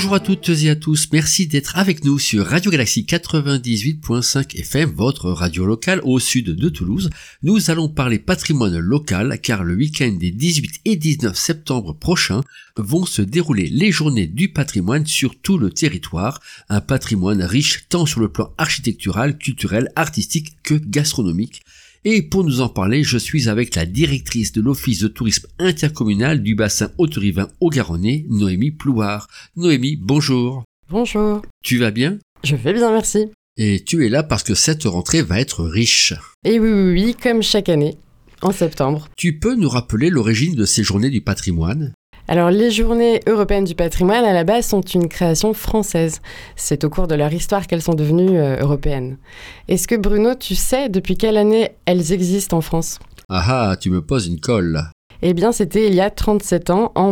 Bonjour à toutes et à tous, merci d'être avec nous sur Radio Galaxie 98.5 FM, votre radio locale au sud de Toulouse. Nous allons parler patrimoine local car le week-end des 18 et 19 septembre prochains vont se dérouler les journées du patrimoine sur tout le territoire. Un patrimoine riche tant sur le plan architectural, culturel, artistique que gastronomique. Et pour nous en parler, je suis avec la directrice de l'Office de tourisme intercommunal du bassin Haut-Rivin Haut-Garonnais, Noémie Plouard. Noémie, bonjour. Bonjour. Tu vas bien ? Je vais bien, merci. Et tu es là parce que cette rentrée va être riche. Et oui, comme chaque année, en septembre. Tu peux nous rappeler l'origine de ces journées du patrimoine ? Alors, les Journées européennes du patrimoine, à la base, sont une création française. C'est au cours de leur histoire qu'elles sont devenues européennes. Est-ce que, Bruno, tu sais depuis quelle année elles existent en France ? Ah, tu me poses une colle. Eh bien, c'était il y a 37 ans, en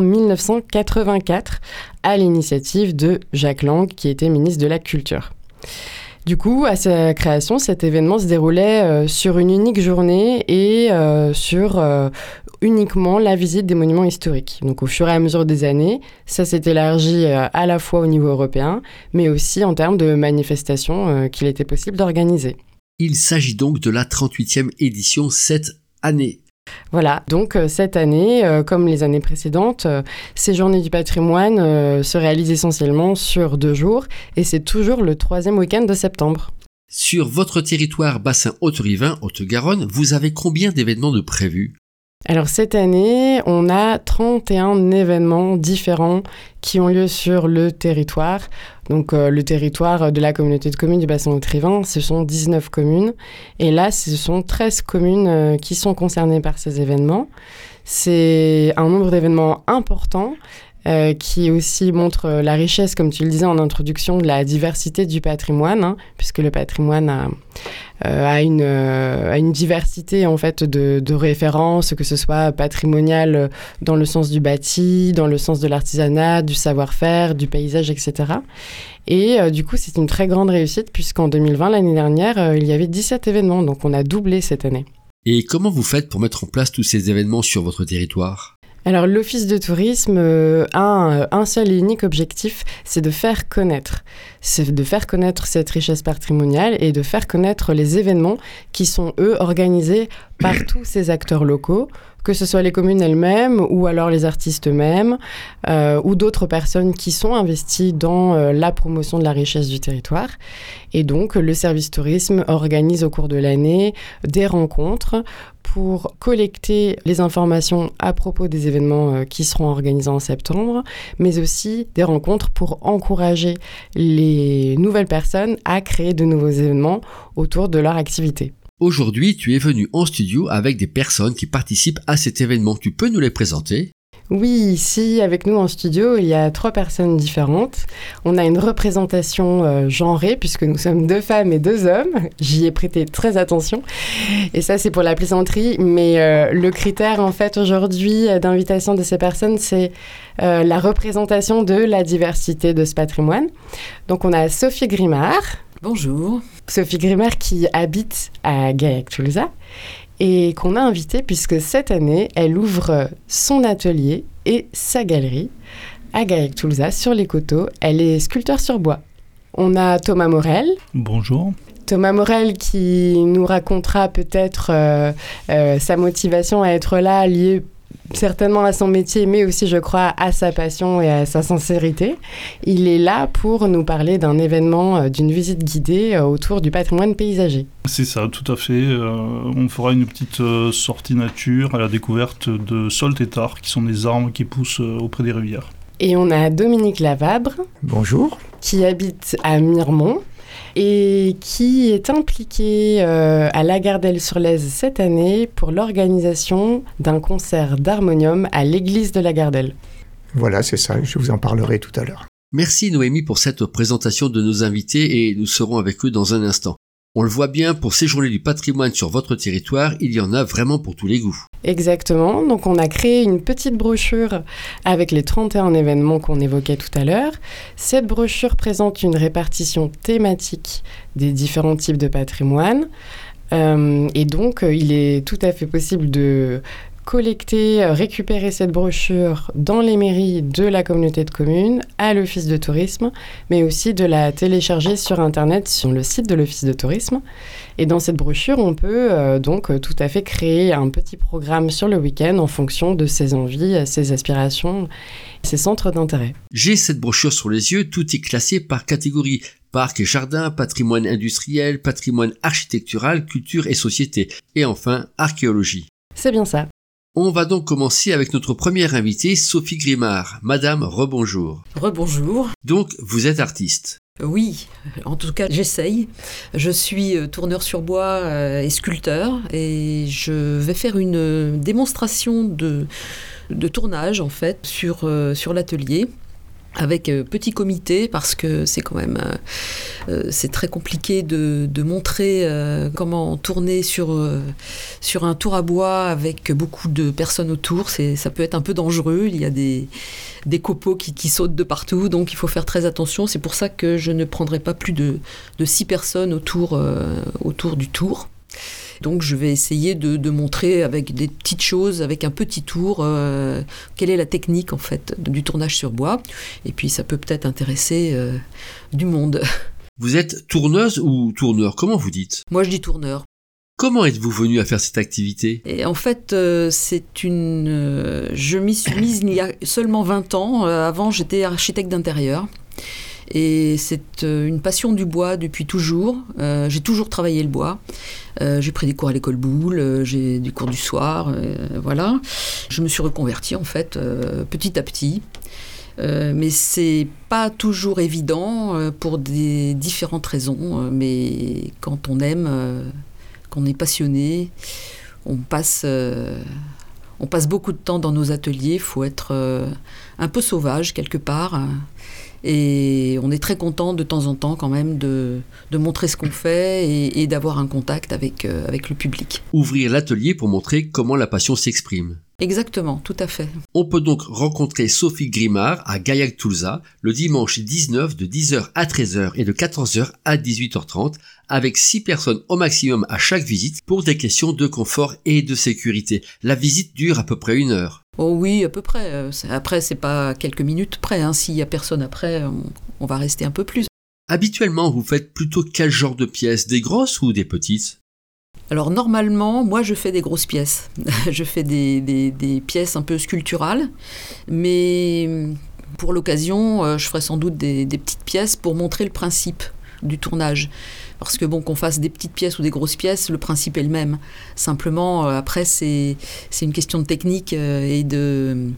1984, à l'initiative de Jacques Lang, qui était ministre de la Culture. Du coup, à sa création, cet événement se déroulait sur une unique journée et sur uniquement la visite des monuments historiques. Donc au fur et à mesure des années, ça s'est élargi à la fois au niveau européen, mais aussi en termes de manifestations qu'il était possible d'organiser. Il s'agit donc de la 38e édition cette année. Voilà, donc cette année, comme les années précédentes, ces journées du patrimoine se réalisent essentiellement sur 2 jours et c'est toujours le 3e week-end de septembre. Sur votre territoire bassin Haut-Rivin, Haute-Garonne, vous avez combien d'événements de prévus ? Alors cette année, on a 31 événements différents qui ont lieu sur le territoire. Donc le territoire de la communauté de communes du bassin Haut-Rivin, ce sont 19 communes. Et là, ce sont 13 communes qui sont concernées par ces événements. C'est un nombre d'événements importants qui aussi montre la richesse, comme tu le disais en introduction, de la diversité du patrimoine, puisque le patrimoine a une diversité en fait de références, que ce soit patrimonial dans le sens du bâti, dans le sens de l'artisanat, du savoir-faire, du paysage, etc. Et du coup, c'est une très grande réussite puisqu'en 2020, l'année dernière, il y avait 17 événements, donc on a doublé cette année. Et comment vous faites pour mettre en place tous ces événements sur votre territoire ? Alors, l'Office de tourisme a un seul et unique objectif, c'est de faire connaître. C'est de faire connaître cette richesse patrimoniale et de faire connaître les événements qui sont, eux, organisés par tous ces acteurs locaux, que ce soit les communes elles-mêmes ou alors les artistes eux-mêmes ou d'autres personnes qui sont investies dans la promotion de la richesse du territoire. Et donc, le service tourisme organise au cours de l'année des rencontres pour collecter les informations à propos des événements qui seront organisés en septembre, mais aussi des rencontres pour encourager les nouvelles personnes à créer de nouveaux événements autour de leur activité. Aujourd'hui, tu es venu en studio avec des personnes qui participent à cet événement. Tu peux nous les présenter ? Oui, ici, avec nous en studio, il y a 3 personnes différentes. On a une représentation genrée, puisque nous sommes 2 femmes et 2 hommes. J'y ai prêté très attention. Et ça, c'est pour la plaisanterie. Mais le critère, en fait, aujourd'hui, d'invitation de ces personnes, c'est la représentation de la diversité de ce patrimoine. Donc, on a Sophie Grimard. Bonjour. Sophie Grimard qui habite à Gaillac-Toulouse et qu'on a invitée puisque cette année, elle ouvre son atelier et sa galerie à Gaillac-Toulouse sur les coteaux. Elle est sculpteur sur bois. On a Thomas Morel. Bonjour. Thomas Morel qui nous racontera peut-être sa motivation à être là, liée certainement à son métier, mais aussi, je crois, à sa passion et à sa sincérité. Il est là pour nous parler d'un événement, d'une visite guidée autour du patrimoine paysager. C'est ça, tout à fait. On fera une petite sortie nature à la découverte de saules-têtards, qui sont des arbres qui poussent auprès des rivières. Et on a Dominique Lavabre. Bonjour. Qui habite à Miremont et qui est impliqué à la Gardelle-sur-Lèze cette année pour l'organisation d'un concert d'harmonium à l'église de la Gardelle. Voilà, c'est ça, je vous en parlerai tout à l'heure. Merci Noémie pour cette présentation de nos invités et nous serons avec eux dans un instant. On le voit bien, pour ces journées du patrimoine sur votre territoire, il y en a vraiment pour tous les goûts. Exactement, donc on a créé une petite brochure avec les 31 événements qu'on évoquait tout à l'heure. Cette brochure présente une répartition thématique des différents types de patrimoine. Et donc, il est tout à fait possible de collecter, récupérer cette brochure dans les mairies de la communauté de communes, à l'office de tourisme, mais aussi de la télécharger sur Internet sur le site de l'office de tourisme. Et dans cette brochure, on peut donc tout à fait créer un petit programme sur le week-end en fonction de ses envies, ses aspirations, ses centres d'intérêt. J'ai cette brochure sur les yeux, tout est classé par catégorie. Parc et jardin, patrimoine industriel, patrimoine architectural, culture et société. Et enfin, archéologie. C'est bien ça. On va donc commencer avec notre première invitée, Sophie Grimard. Madame, rebonjour. Rebonjour. Donc, vous êtes artiste. Oui, en tout cas, j'essaye. Je suis tourneur sur bois et sculpteur et je vais faire une démonstration de tournage, en fait, sur l'atelier. Avec petit comité, parce que c'est quand même c'est très compliqué de montrer comment tourner sur un tour à bois avec beaucoup de personnes autour. Ça peut être un peu dangereux, il y a des copeaux qui sautent de partout, donc il faut faire très attention. C'est pour ça que je ne prendrai pas plus de 6 personnes autour du tour. Donc je vais essayer de montrer avec des petites choses, avec un petit tour, quelle est la technique en fait du tournage sur bois. Et puis ça peut peut-être intéresser du monde. Vous êtes tourneuse ou tourneur? Comment vous dites? Moi je dis tourneur. Comment êtes-vous venu à faire cette activité? Et en fait, je m'y suis mise il y a seulement 20 ans. Avant j'étais architecte d'intérieur. Et c'est une passion du bois depuis toujours. J'ai toujours travaillé le bois. J'ai pris des cours à l'école Boulle, j'ai des cours du soir, voilà. Je me suis reconvertie en fait petit à petit. Mais c'est pas toujours évident pour des différentes raisons. Mais quand on aime, quand on est passionné, on passe beaucoup de temps dans nos ateliers. Il faut être un peu sauvage quelque part. Et on est très content de temps en temps quand même de montrer ce qu'on fait et d'avoir un contact avec le public. Ouvrir l'atelier pour montrer comment la passion s'exprime. Exactement, tout à fait. On peut donc rencontrer Sophie Grimard à Gaillac-Toulza le dimanche 19 de 10h à 13h et de 14h à 18h30 avec 6 personnes au maximum à chaque visite pour des questions de confort et de sécurité. La visite dure à peu près 1 heure. Oh oui, à peu près. Après, c'est pas quelques minutes près. S'il y a personne après, on va rester un peu plus. Habituellement, vous faites plutôt quel genre de pièces? Des grosses ou des petites? Alors normalement, moi je fais des grosses pièces. Je fais des pièces un peu sculpturales. Mais pour l'occasion, je ferai sans doute des petites pièces pour montrer le principe du tournage. Parce que bon, qu'on fasse des petites pièces ou des grosses pièces, le principe est le même. Simplement, après, c'est une question de technique et de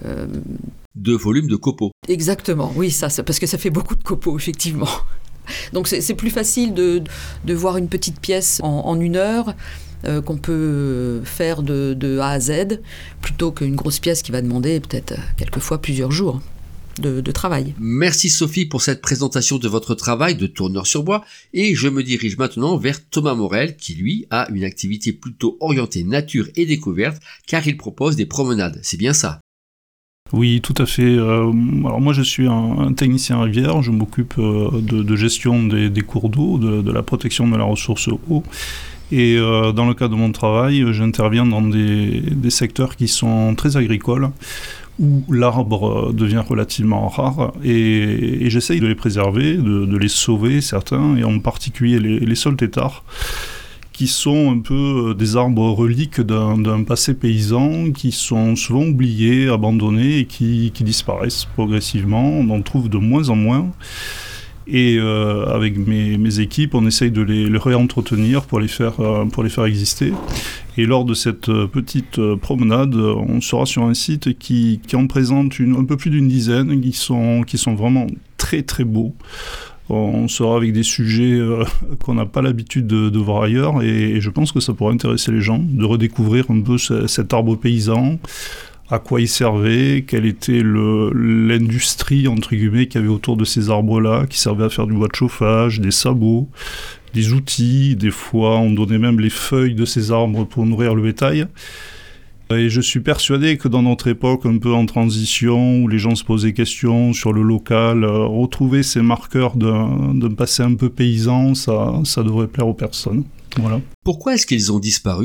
volume de copeaux. Exactement, oui, parce que ça fait beaucoup de copeaux, effectivement. Donc c'est plus facile de voir une petite pièce en 1 heure qu'on peut faire de A à Z, plutôt qu'une grosse pièce qui va demander peut-être quelquefois plusieurs jours de travail. Merci Sophie pour cette présentation de votre travail de tourneur sur bois et je me dirige maintenant vers Thomas Morel qui lui a une activité plutôt orientée nature et découverte car il propose des promenades, c'est bien ça? Oui, tout à fait. Alors moi je suis un technicien rivière, je m'occupe de gestion des cours d'eau, de la protection de la ressource eau. Et dans le cadre de mon travail, j'interviens dans des secteurs qui sont très agricoles, où l'arbre devient relativement rare, et j'essaye de les préserver, de les sauver, certains, et en particulier les saules têtards, qui sont un peu des arbres reliques d'un passé paysan, qui sont souvent oubliés, abandonnés, et qui disparaissent progressivement. On en trouve de moins en moins. Et avec mes équipes, on essaye de les réentretenir pour les faire exister. Et lors de cette petite promenade, on sera sur un site qui en présente un peu plus d'une dizaine, qui sont vraiment très très beaux. On sera avec des sujets qu'on n'a pas l'habitude de voir ailleurs, et je pense que ça pourrait intéresser les gens de redécouvrir un peu cet arbre paysan, à quoi il servait, quelle était l'industrie entre guillemets qu'il y avait autour de ces arbres-là, qui servait à faire du bois de chauffage, des sabots, des outils. Des fois, on donnait même les feuilles de ces arbres pour nourrir le bétail. Et je suis persuadé que dans notre époque un peu en transition, où les gens se posaient des questions sur le local, retrouver ces marqueurs d'un passé un peu paysan, ça devrait plaire aux personnes. Voilà. Pourquoi est-ce qu'ils ont disparu ?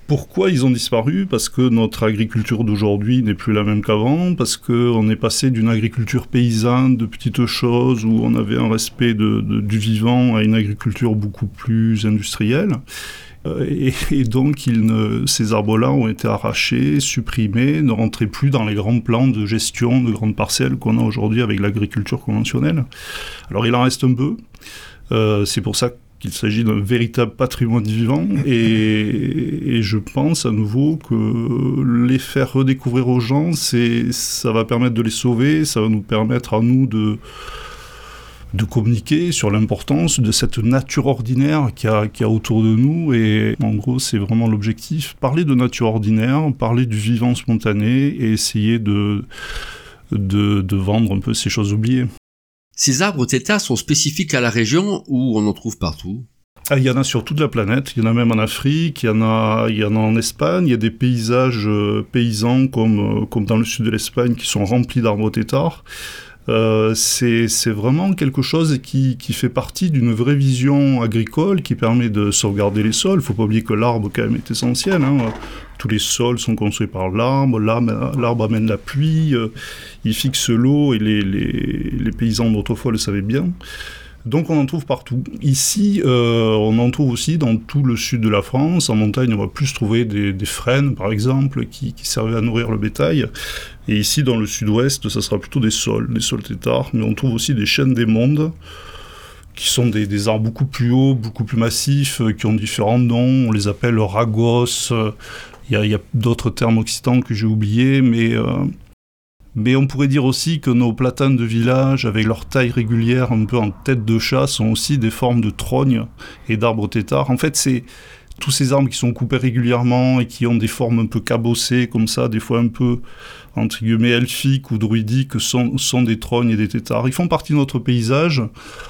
Pourquoi ils ont disparu ? Parce que notre agriculture d'aujourd'hui n'est plus la même qu'avant, parce qu'on est passé d'une agriculture paysanne, de petites choses, où on avait un respect du vivant, à une agriculture beaucoup plus industrielle. Et donc, ces arbres-là ont été arrachés, supprimés, ne rentraient plus dans les grands plans de gestion de grandes parcelles qu'on a aujourd'hui avec l'agriculture conventionnelle. Alors, il en reste un peu. C'est pour ça qu'il s'agit d'un véritable patrimoine vivant, et je pense à nouveau que les faire redécouvrir aux gens, ça va permettre de les sauver, ça va nous permettre à nous de communiquer sur l'importance de cette nature ordinaire qu'il y a autour de nous, et en gros c'est vraiment l'objectif, parler de nature ordinaire, parler du vivant spontané, et essayer de vendre un peu ces choses oubliées. Ces arbres têtards sont spécifiques à la région ou on en trouve partout ? Il y en a sur toute la planète, il y en a même en Afrique, il y en a en Espagne, il y a des paysages paysans comme dans le sud de l'Espagne qui sont remplis d'arbres têtards. C'est vraiment quelque chose qui fait partie d'une vraie vision agricole qui permet de sauvegarder les sols. Il ne faut pas oublier que l'arbre quand même est essentiel, hein. Tous les sols sont construits par l'arbre, l'arbre amène la pluie, il fixe l'eau, et les paysans d'autrefois le savaient bien. Donc on en trouve partout. Ici, on en trouve aussi dans tout le sud de la France. En montagne, on va plus trouver des frênes, par exemple, qui servaient à nourrir le bétail. Et ici, dans le sud-ouest, ça sera plutôt des saules têtards. Mais on trouve aussi des chênes des mondes, qui sont des arbres beaucoup plus hauts, beaucoup plus massifs, qui ont différents noms. On les appelle ragos. Il y a d'autres termes occitans que j'ai oubliés, mais on pourrait dire aussi que nos platanes de village, avec leur taille régulière un peu en tête de chat, sont aussi des formes de trognes et d'arbres têtards. En fait, c'est tous ces arbres qui sont coupés régulièrement et qui ont des formes un peu cabossées, comme ça, des fois un peu, entre guillemets, elfiques ou druidiques, sont des trognes et des têtards. Ils font partie de notre paysage.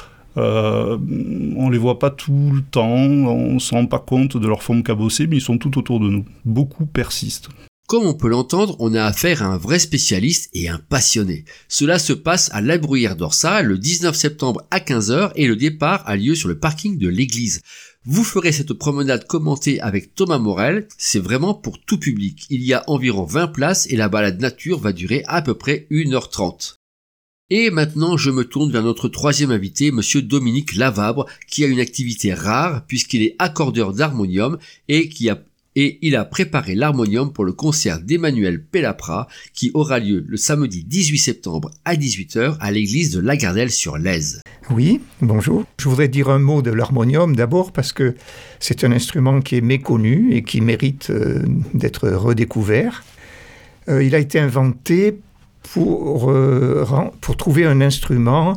On les voit pas tout le temps, on se rend pas compte de leur forme cabossée, mais ils sont tout autour de nous. Beaucoup persistent. Comme on peut l'entendre, on a affaire à un vrai spécialiste et un passionné. Cela se passe à La Bruyère d'Orsat le 19 septembre à 15h et le départ a lieu sur le parking de l'église. Vous ferez cette promenade commentée avec Thomas Morel, c'est vraiment pour tout public. Il y a environ 20 places et la balade nature va durer à peu près 1h30. Et maintenant, je me tourne vers notre troisième invité, monsieur Dominique Lavabre, qui a une activité rare puisqu'il est accordeur d'harmonium et il a préparé l'harmonium pour le concert d'Emmanuel Pellaprat qui aura lieu le samedi 18 septembre à 18h à l'église de La Gardelle-sur-Lèze. Oui, bonjour. Je voudrais dire un mot de l'harmonium d'abord parce que c'est un instrument qui est méconnu et qui mérite d'être redécouvert. Il a été inventé pour trouver un instrument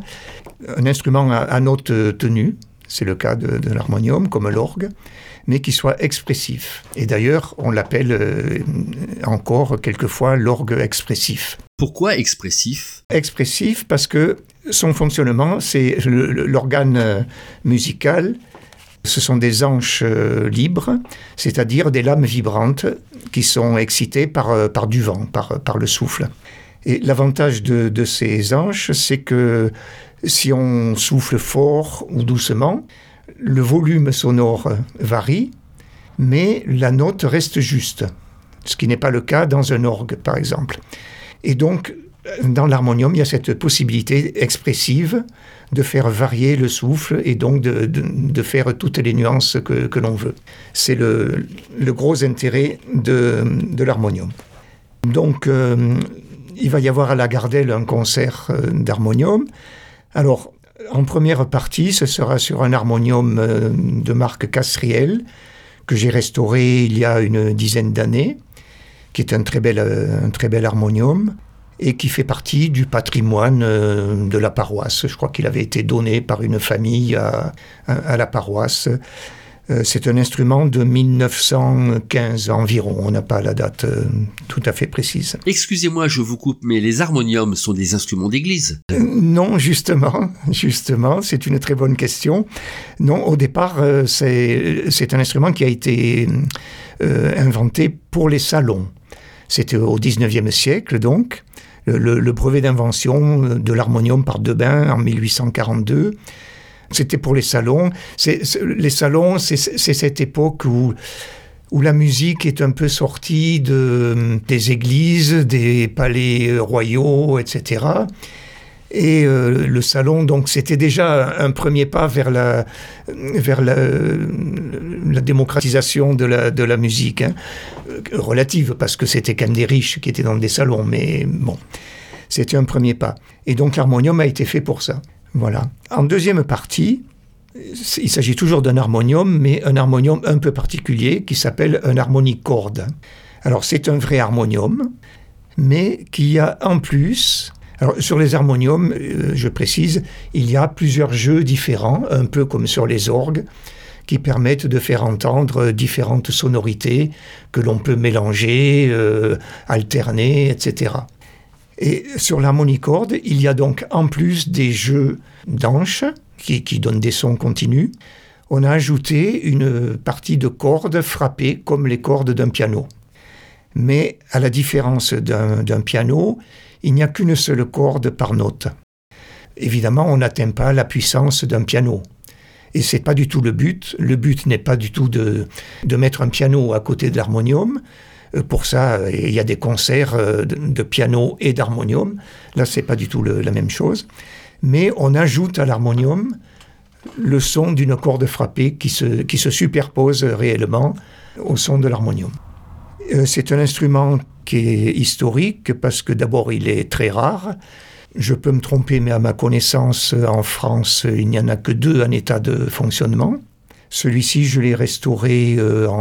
à notes tenues, c'est le cas de l'harmonium comme l'orgue, mais qui soit expressif. Et d'ailleurs, on l'appelle encore quelquefois l'orgue expressif. Pourquoi expressif ? Expressif parce que son fonctionnement, c'est l'organe musical. Ce sont des anches libres, c'est-à-dire des lames vibrantes qui sont excitées par du vent, par le souffle. Et l'avantage de ces anches, c'est que si on souffle fort ou doucement, le volume sonore varie, mais la note reste juste, ce qui n'est pas le cas dans un orgue, par exemple. Et donc, dans l'harmonium, il y a cette possibilité expressive de faire varier le souffle et donc de faire toutes les nuances que l'on veut. C'est le gros intérêt de l'harmonium. Donc, il va y avoir à la Gardelle un concert d'harmonium. Alors, en première partie, ce sera sur un harmonium de marque Castriel, que j'ai restauré il y a une dizaine d'années, qui est un très bel harmonium, et qui fait partie du patrimoine de la paroisse. Je crois qu'il avait été donné par une famille à la paroisse. C'est un instrument de 1915 environ, on n'a pas la date tout à fait précise. Excusez-moi, je vous coupe, mais les harmoniums sont des instruments d'église ? Non, justement, c'est une très bonne question. Non, au départ, c'est un instrument qui a été inventé pour les salons. C'était au 19e siècle, donc. Le brevet d'invention de l'harmonium par Debain en 1842. C'était pour les salons. Les salons, c'est cette époque où où la musique est un peu sortie des églises, des palais royaux, etc. Et le salon, donc, c'était déjà un premier pas vers la démocratisation de la musique, hein. Relative, parce que c'était quand même des riches qui étaient dans des salons, mais bon, c'était un premier pas. Et donc l'harmonium a été fait pour ça. Voilà. En deuxième partie, il s'agit toujours d'un harmonium, mais un harmonium un peu particulier qui s'appelle un harmonicorde. Alors c'est un vrai harmonium, mais qui a en plus... Alors, sur les harmoniums, je précise, il y a plusieurs jeux différents, un peu comme sur les orgues, qui permettent de faire entendre différentes sonorités que l'on peut mélanger, alterner, etc. Et sur l'harmonicorde, il y a donc en plus des jeux d'anches qui donnent des sons continus. On a ajouté une partie de cordes frappées comme les cordes d'un piano. Mais à la différence d'un piano, il n'y a qu'une seule corde par note. Évidemment, on n'atteint pas la puissance d'un piano. Et ce n'est pas du tout le but. Le but n'est pas du tout de mettre un piano à côté de l'harmonium. Pour ça, il y a des concerts de piano et d'harmonium. Là, ce n'est pas du tout la même chose. Mais on ajoute à l'harmonium le son d'une corde frappée qui se superpose réellement au son de l'harmonium. C'est un instrument qui est historique parce que d'abord il est très rare. Je peux me tromper, mais à ma connaissance, en France, il n'y en a que 2 en état de fonctionnement. Celui-ci, je l'ai restauré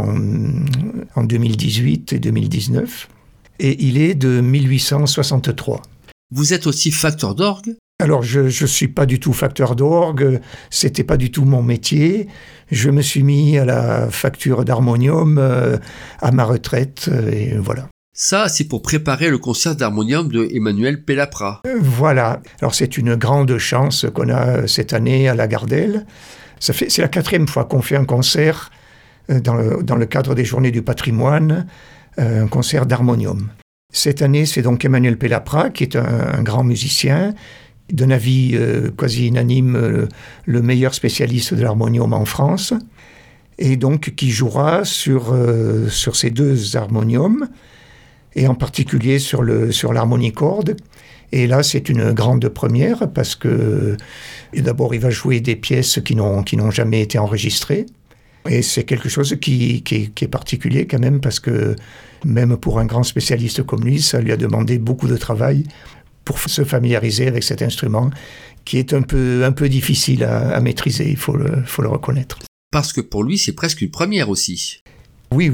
en 2018 et 2019. Et il est de 1863. Vous êtes aussi facteur d'orgue ? Alors, je ne suis pas du tout facteur d'orgue, c'était pas du tout mon métier. Je me suis mis à la facture d'harmonium à ma retraite, et voilà. Ça, c'est pour préparer le concert d'harmonium de Emmanuel Pellaprat. Voilà. Alors, c'est une grande chance qu'on a cette année à la Gardelle. C'est la 4e fois qu'on fait un concert dans le cadre des Journées du patrimoine, un concert d'harmonium. Cette année, c'est donc Emmanuel Pellaprat, qui est un grand musicien, d'un avis quasi unanime, le meilleur spécialiste de l'harmonium en France, et donc qui jouera sur ces 2 harmoniums, et en particulier sur l'harmonicorde. Et là, c'est une grande première, parce que d'abord, il va jouer des pièces qui n'ont jamais été enregistrées. Et c'est quelque chose qui est particulier quand même, parce que même pour un grand spécialiste comme lui, ça lui a demandé beaucoup de travail pour se familiariser avec cet instrument, qui est un peu difficile à maîtriser, il faut le reconnaître. Parce que pour lui, c'est presque une première aussi. Oui,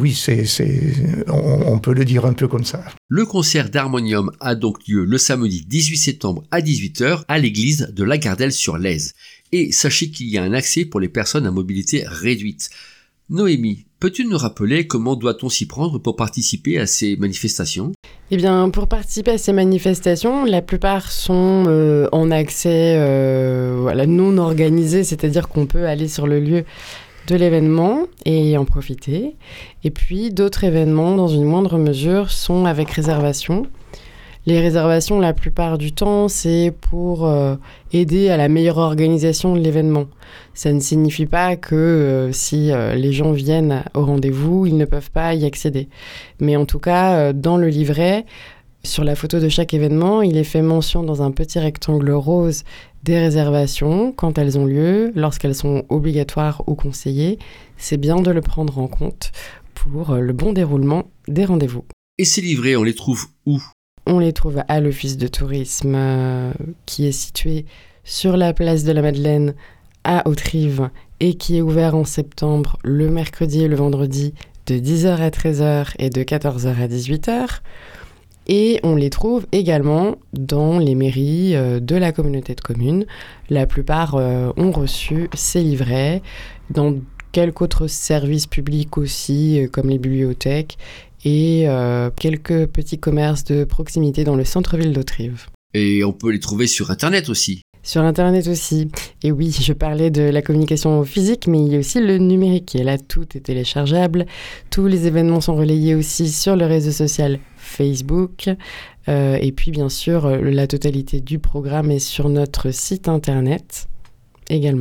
on peut le dire un peu comme ça. Le concert d'harmonium a donc lieu le samedi 18 septembre à 18h à l'église de la Gardelle-sur-Lèze. Et sachez qu'il y a un accès pour les personnes à mobilité réduite. Noémie, peux-tu nous rappeler comment doit-on s'y prendre pour participer à ces manifestations ? Eh bien, pour participer à ces manifestations, la plupart sont en accès non organisé, c'est-à-dire qu'on peut aller sur le lieu de l'événement et en profiter. Et puis, d'autres événements, dans une moindre mesure, sont avec réservation. Les réservations, la plupart du temps, c'est pour aider à la meilleure organisation de l'événement. Ça ne signifie pas que si les gens viennent au rendez-vous, ils ne peuvent pas y accéder. Mais en tout cas, dans le livret, sur la photo de chaque événement, il est fait mention dans un petit rectangle rose des réservations quand elles ont lieu, lorsqu'elles sont obligatoires ou conseillées. C'est bien de le prendre en compte pour le bon déroulement des rendez-vous. Et ces livrets, on les trouve où ? On les trouve à l'Office de tourisme qui est situé sur la place de la Madeleine à Hauterive et qui est ouvert en septembre le mercredi et le vendredi de 10h à 13h et de 14h à 18h. Et on les trouve également dans les mairies de la communauté de communes. La plupart ont reçu ces livrets, dans quelques autres services publics aussi, comme les bibliothèques, et quelques petits commerces de proximité dans le centre-ville d'Hauterive. Et on peut les trouver sur Internet aussi. Sur Internet aussi. Et oui, je parlais de la communication physique, mais il y a aussi le numérique. Et là, tout est téléchargeable. Tous les événements sont relayés aussi sur le réseau social Facebook. Et puis, bien sûr, la totalité du programme est sur notre site Internet également.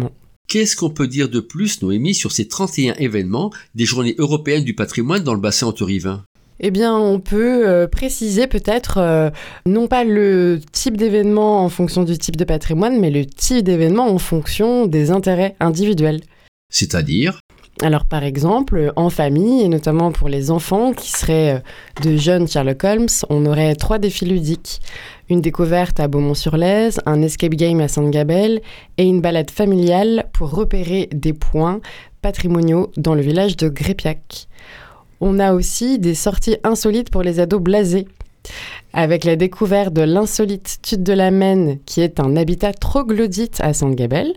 Qu'est-ce qu'on peut dire de plus, Noémie, sur ces 31 événements des Journées européennes du patrimoine dans le bassin haute-rhin? Eh bien, on peut préciser peut-être non pas le type d'événement en fonction du type de patrimoine, mais le type d'événement en fonction des intérêts individuels. C'est-à-dire? Alors par exemple, en famille, et notamment pour les enfants qui seraient de jeunes Sherlock Holmes, on aurait 3 défis ludiques. Une découverte à Beaumont-sur-Lèze, un escape game à Sainte-Gabelle et une balade familiale pour repérer des points patrimoniaux dans le village de Grépiac. On a aussi des sorties insolites pour les ados blasés, avec la découverte de l'insolite Tutte de la Maine, qui est un habitat troglodyte à Sainte-Gabelle.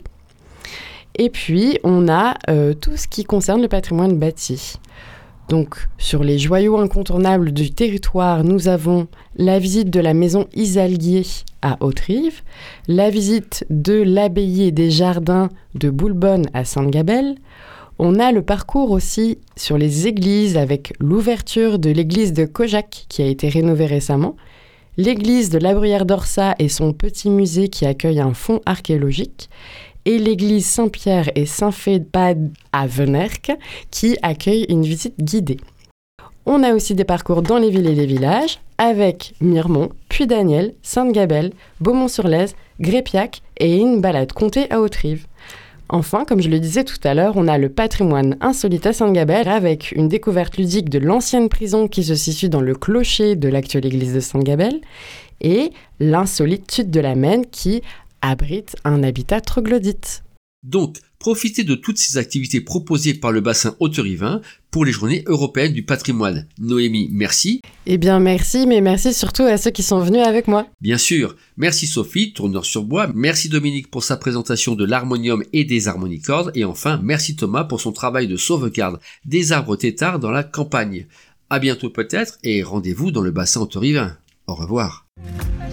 Et puis, on a tout ce qui concerne le patrimoine bâti. Donc, sur les joyaux incontournables du territoire, nous avons la visite de la maison Isalguier à Hauterive, la visite de l'abbaye des jardins de Boulbonne à Sainte-Gabelle. On a le parcours aussi sur les églises avec l'ouverture de l'église de Cojac qui a été rénovée récemment, l'église de la Bruyère d'Orsat et son petit musée qui accueille un fonds archéologique, et l'église Saint-Pierre et Saint-Fédbad à Venerque qui accueille une visite guidée. On a aussi des parcours dans les villes et les villages avec Miremont, Puy-Daniel, Sainte-Gabelle, Beaumont-sur-Lèze, Grépiac et une balade comptée à Hauterive. Enfin, comme je le disais tout à l'heure, on a le patrimoine insolite à Sainte-Gabelle avec une découverte ludique de l'ancienne prison qui se situe dans le clocher de l'actuelle église de Sainte-Gabelle et l'insolite Tutte de la Maine qui abrite un habitat troglodyte. Donc, profitez de toutes ces activités proposées par le bassin haute-rhin pour les Journées européennes du patrimoine. Noémie, merci. Eh bien merci, mais merci surtout à ceux qui sont venus avec moi. Bien sûr, merci Sophie, Tourneur-sur-Bois, merci Dominique pour sa présentation de l'harmonium et des harmonicordes, et enfin merci Thomas pour son travail de sauvegarde des arbres têtards dans la campagne. À bientôt peut-être, et rendez-vous dans le bassin haute-rhin. Au revoir.